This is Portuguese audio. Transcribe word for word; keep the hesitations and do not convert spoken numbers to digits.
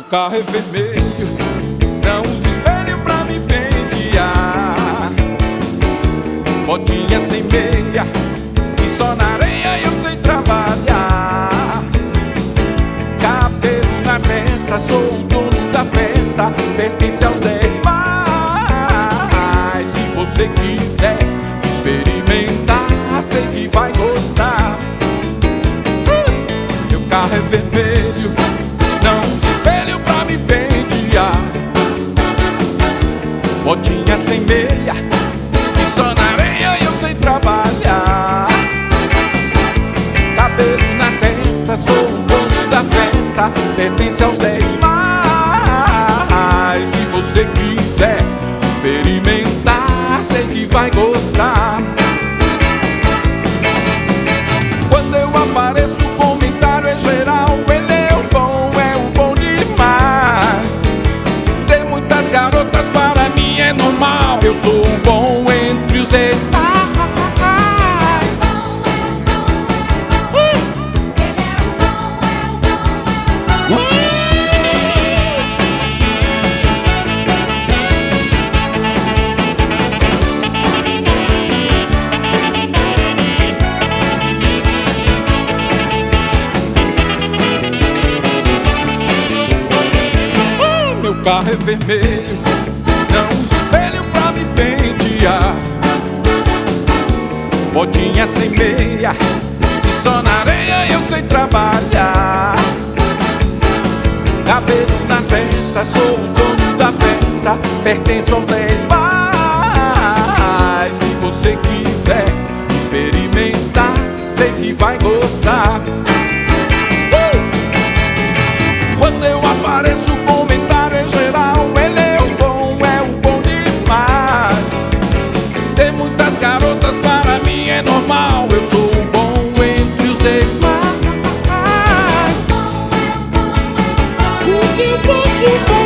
carro é vermelho, não uso espelho pra me pentear. Botinha sem meia e só na areia eu sei trabalhar. Cabelo na testa, sou o dono da festa, pertence aos dez mais. Se você quiser experimentar, sei que vai gostar. Meu carro é vermelho, não uso espelho pra me pentear. Botinha sem meia e só na areia eu sei trabalhar. Cabelo na testa, sou o dono da festa, pertence aos dez mais. Se você quiser experimentar, sei que vai gostar. Quando eu apareço, o comentário é geral: ele é o bom, é o bom demais. Ter muitas garotas para mim é normal, eu sou o bom entre os dez mais. Meu carro é vermelho, não uso espelho pra me pentear. Botinha sem meia e só na areia eu sei trabalhar. Cabelo na testa, sou o dono da festa, pertenço aos dez mais. Se você quiser experimentar, sei que vai gostar. Quando eu apareço, o comentário é geral: ele é o bom, é o bom demais. Ter muitas garotas para mim é normal, eu sou o bom entre os dez mais. O que eu posso fazer?